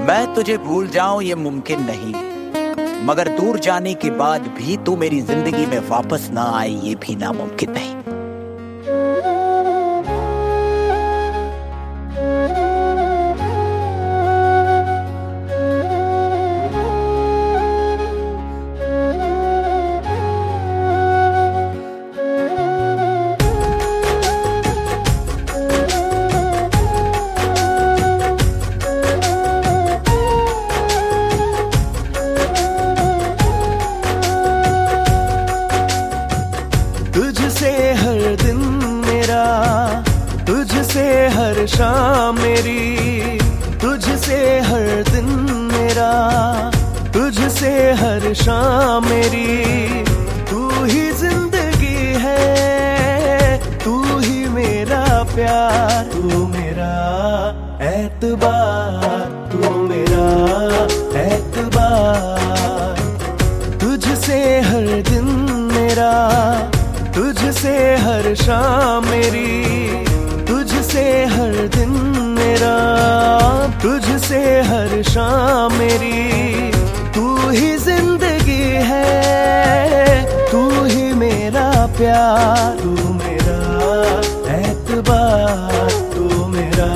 मैं तुझे भूल जाऊं ये मुमकिन नहीं, मगर दूर जाने के बाद भी तू मेरी जिंदगी में वापस ना आए ये भी नामुमकिन नहीं। तुझसे हर दिन मेरा, तुझसे हर शाम मेरी, तुझसे हर दिन मेरा, तुझसे हर शाम मेरी। तू ही जिंदगी है, तू ही मेरा प्यार, तू मेरा एतबार, तू मेरा एतबार। तुझसे हर दिन मेरा, तुझसे हर शाम मेरी, तुझसे हर दिन मेरा, तुझसे हर शाम मेरी। तू ही जिंदगी है, तू ही मेरा प्यार, तू मेरा एतबार, तू मेरा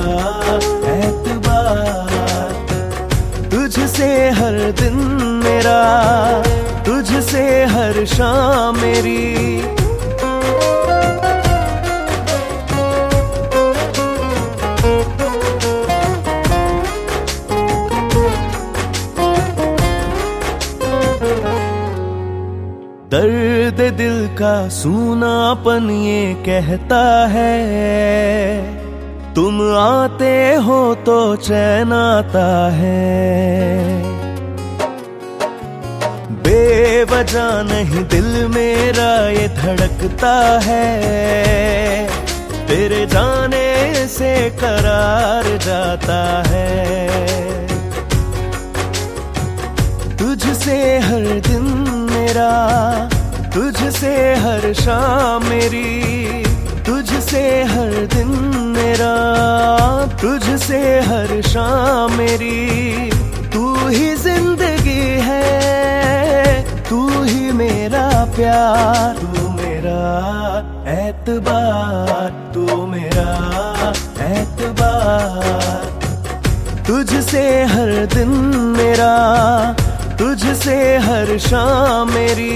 एतबार। तुझसे हर दिन मेरा, तुझसे हर शाम मेरी। दर्द दिल का सूनापन ये कहता है, तुम आते हो तो चैन आता है। बेवजह नहीं दिल मेरा ये धड़कता है, तेरे जाने से करार जाता है। तुझसे हर दिन मेरा, तुझसे हर शाम मेरी, तुझसे हर दिन मेरा, तुझसे हर शाम मेरी। तू ही जिंदगी है, तू ही मेरा प्यार, तू मेरा एतबार, तू मेरा एतबार। तुझसे हर दिन मेरा, तुझसे हर शाम मेरी।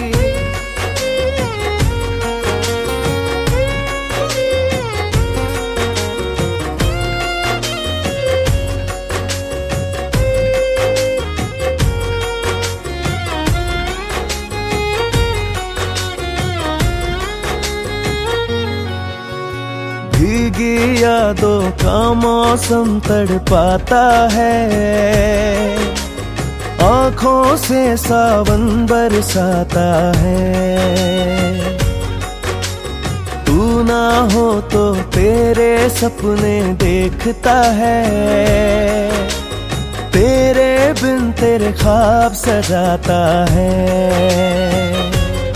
भीगी यादों का मौसम तड़पाता है, आँखों से सावन बरसाता है। तू ना हो तो तेरे सपने देखता है, तेरे बिन तेरे ख्वाब सजाता है।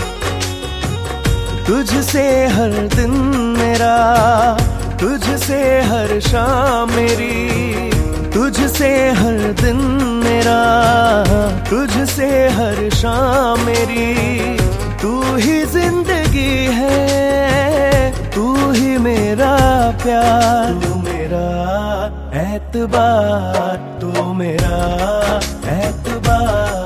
तुझसे हर दिन मेरा, तुझसे हर शाम मेरी, तुझसे हर दिन मेरा, तुझसे हर शाम मेरी। तू ही जिंदगी है, तू ही मेरा प्यार, तू मेरा एतबार, तू मेरा एतबार।